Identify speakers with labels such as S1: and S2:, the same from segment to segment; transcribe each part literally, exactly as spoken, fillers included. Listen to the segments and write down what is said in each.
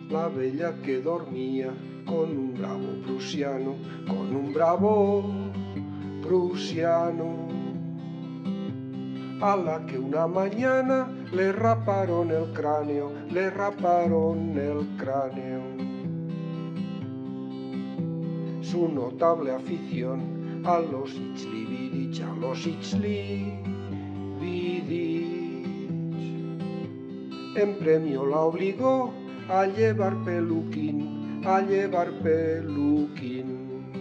S1: la bella que dormía con un bravo prusiano, con un bravo prusiano, a la que una mañana le raparon el cráneo, le raparon el cráneo. Su notable afición a los itzlividich, a los itzlividich, en premio la obligó a llevar peluquín, a llevar peluquín.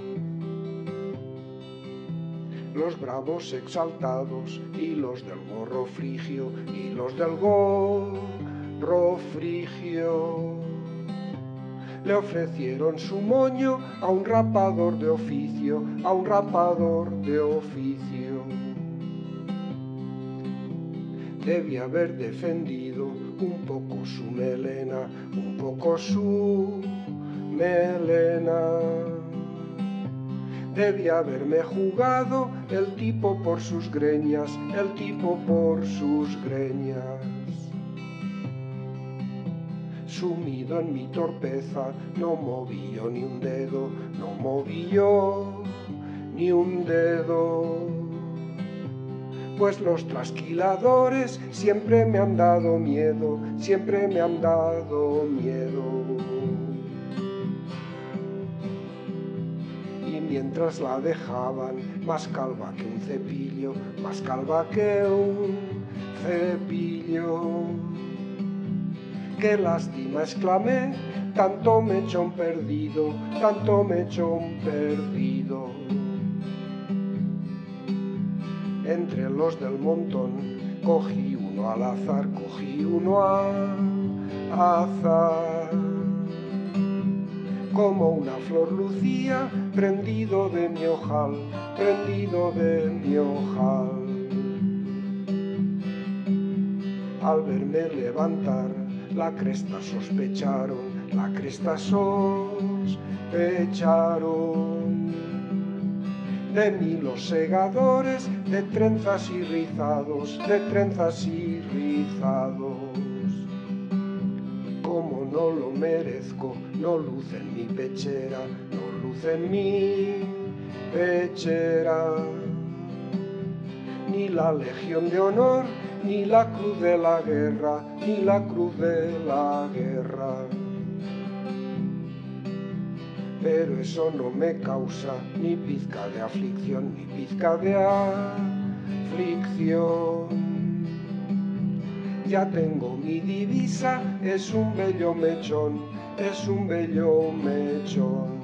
S1: Los bravos exaltados y los del gorro frigio, y los del gorro frigio, le ofrecieron su moño a un rapador de oficio, a un rapador de oficio. Debía haber defendido un poco su melena, un poco su melena. Debía haberme jugado el tipo por sus greñas, el tipo por sus greñas. Sumido en mi torpeza, no moví yo ni un dedo, no moví yo ni un dedo. Pues los trasquiladores siempre me han dado miedo, siempre me han dado miedo. Y mientras la dejaban más calva que un cepillo, más calva que un cepillo. ¡Qué lástima!, exclamé, tanto mechón perdido, tanto mechón perdido. Entre los del montón cogí uno al azar, cogí uno al azar. Como una flor lucía, prendido de mi ojal, prendido de mi ojal. Al verme levantar la cresta sospecharon, la cresta sospecharon. De mí los segadores de trenzas y rizados, de trenzas y rizados. Como no lo merezco, no luce en mi pechera, no luce en mi pechera. Ni la Legión de Honor, ni la Cruz de la Guerra, ni la Cruz de la Guerra. Pero eso no me causa ni pizca de aflicción, ni pizca de aflicción. Ya tengo mi divisa, es un bello mechón, es un bello mechón.